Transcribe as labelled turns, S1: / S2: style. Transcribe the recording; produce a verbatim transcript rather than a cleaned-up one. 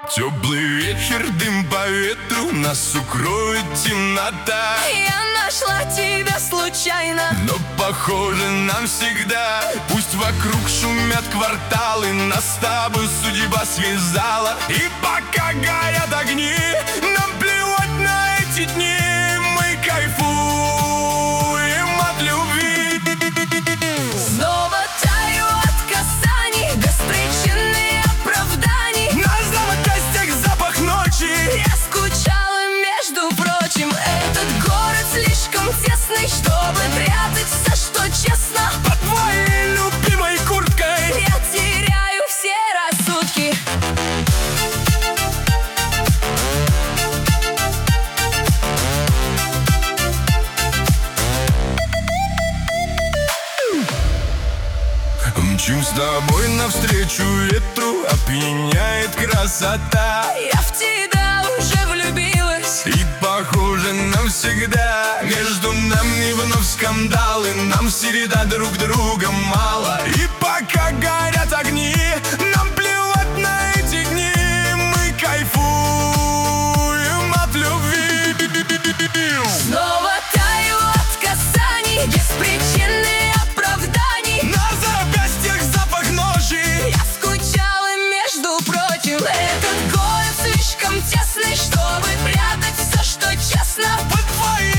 S1: Теплый вечер, дым по ветру, нас укроет темнота.
S2: Я нашла тебя случайно,
S1: но похоже навсегда. Пусть вокруг шумят кварталы, нас с тобой судьба связала. И пока горят огни, нам плевать на эти дни. Мы кайфуем от любви.
S2: снова таю от касаний, без причин и оправданий.
S1: На запястьях запах ночи.
S2: Я скучала, между прочим. Этот город слишком тесный, чтобы прятать все, что честно.
S1: Под твоей любимой курткой
S2: я теряю все рассудки.
S1: Мчим с тобой навстречу ветру, опьяняет красота.
S2: Я в тебя уже влюбилась,
S1: и похоже навсегда. Между нами вновь скандалы, нам середа друг друга мало. И пока горят огни, нам плевать на эти дни. Мы кайфуем от любви.
S2: снова таю от касаний, без причин и оправданий.
S1: На запястьях запах ночи.
S2: Я скучала, между прочим. Этот город слишком тесный, чтобы прятать все, что честно.
S1: Под твоей